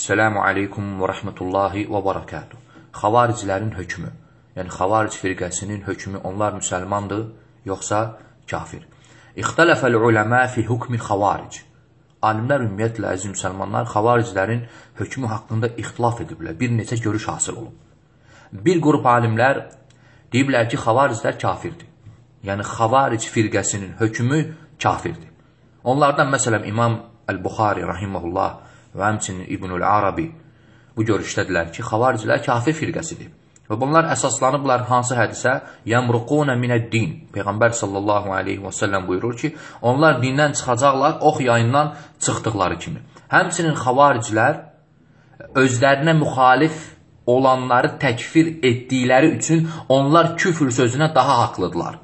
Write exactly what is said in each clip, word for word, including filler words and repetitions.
Selamu aleykum və rəhmətullahi və barakatuh. Xavaricilərin hökmü, yəni xavaric firqəsinin hökmü, onlar müsəlmandır, yoxsa kafir. İxtələfəl uləmə fi hukmi xavaric. Alimlər ümumiyyətlə, əziz müsəlmanlar, xavaricilərin hökmü haqqında ixtilaf ediblər. Bir neçə görüş hasıl olub. Bir qrup alimlər deyiblər ki, xavariclər kafirdir. Yəni, xavaric firqəsinin hökmü kafirdir. Onlardan, məsələn, İmam Əl-Buxari, rahiməhullah, və həmçinin İbnül Arabi bu görüşdədilər ki, xavaricilər kafir firqəsidir. Və bunlar əsaslanıblar hansı hədisə? Yəmruqunə minəd-din. Peyğəmbər sallallahu aleyhi və səlləm buyurur ki, onlar dindən çıxacaqlar, ox yayından çıxdıqları kimi. Həmçinin xavaricilər özlərinə müxalif olanları təkfir etdikləri üçün onlar küfür sözünə daha haqlıdırlar.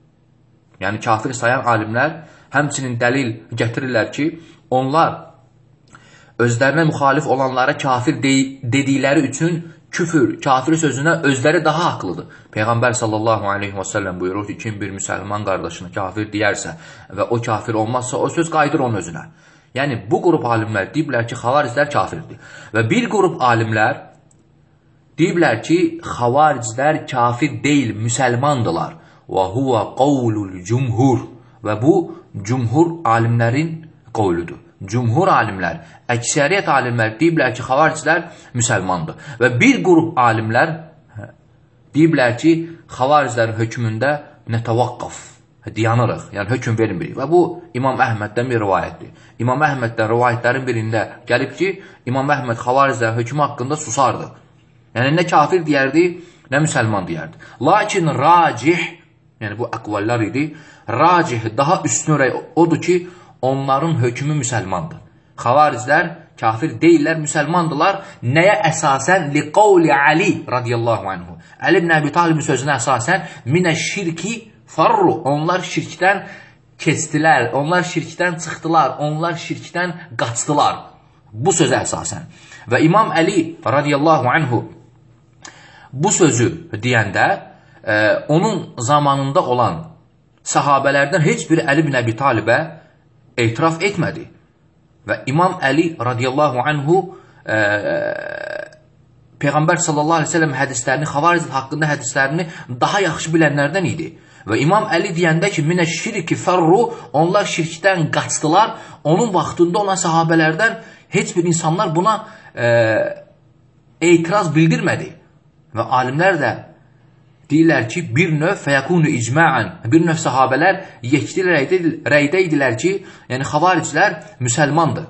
Yəni, kafir sayan alimlər həmçinin dəlil gətirirlər ki, onlar özlərinə müxalif olanlara kafir dedikləri üçün küfür, kafir sözünə özləri daha haqlıdır. Peyğəmbər sallallahu aleyhi və səlləm buyurur ki, kim bir müsəlman qardaşını kafir deyərsə və o kafir olmazsa, o söz qayıdır onun özünə. Yəni, bu qrup alimlər deyiblər ki, xavariclər kafirdir. Və bir qrup alimlər deyiblər ki, xavariclər kafir deyil, müsəlmandılar. Və huvə qavlul cumhur. Və bu, cumhur alimlərin qavludur. Cumhur alimlər, əksəriyyət alimlər deyiblər ki, xavariclər müsəlmandır. Və bir qrup alimlər deyiblər ki, xavariclərin hökmündə nətəvaqqaf, dayanırıq, yəni hökm vermirik. Və bu, İmam Əhməddən bir rivayətdir. İmam Əhməddən rivayətlərin birində gəlib ki, İmam Əhməd xavariclərin hökmü haqqında susardı. Yəni, nə kafir deyərdi, nə müsəlman deyərdi. Lakin racih, yəni bu əqvallar idi, racih, daha üstün rəy odur ki, onların hökmü müsəlmandır. Xavariclər kafir deyirlər, müsəlmandılar. Nəyə əsasən? Li qavli Ali radiyallahu anhu. Əli ibn Əbi Talibin sözünə əsasən minə şirki farru. Onlar şirkdən kestilər, onlar şirkdən çıxdılar, onlar şirkdən qaçdılar. Bu sözə əsasən. Və İmam Əli radiyallahu anhu bu sözü deyəndə e, onun zamanında olan sahabələrdən heç biri Əli ibn Əbi Talibə etiraf etmədi. Və İmam Əli radiyallahu anhu e, Peyğəmbər sallallahu aleyhi ve sellem hədislərini, xavaric haqqında hədislərini daha yaxşı bilənlərdən idi. Və İmam Əli deyəndə ki, minə şirki fərru, onlar şirkdən qaçdılar, onun vaxtında olan sahabələrdən heç bir insanlar buna e, etiraz bildirmədi. Və alimlər də deyirlər ki, bir növ fəyəkunu icma'an, bir növ sahabələr yekdil rəydə idilər ki, yəni xavariclər müsəlmandır.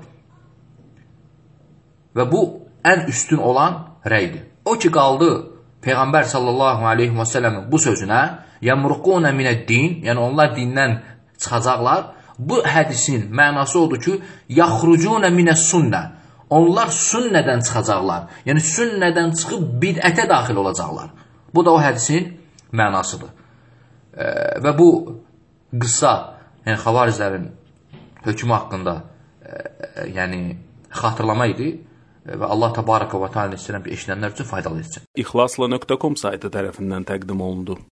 Və bu, ən üstün olan rəydir. O ki, qaldı Peyğəmbər sallallahu aleyhi və səlləmin bu sözünə, yəmruqunə minəd-din, yəni onlar dindən çıxacaqlar, bu hədisin mənası odur ki, yaxrucunə minəs-sünnə, onlar sünnədən çıxacaqlar, yəni sünnədən çıxıb bidətə daxil olacaqlar. Bu da o hədisin mənasıdır. E, və bu qısa, yəni xavariclərin hökmü haqqında e, yəni xatırlama idi və Allah təbaraka və teala istəyirəm ki, eşidənlər üçün faydalı etsin. İxlasla nöqtə com saytı tərəfindən təqdim olundu.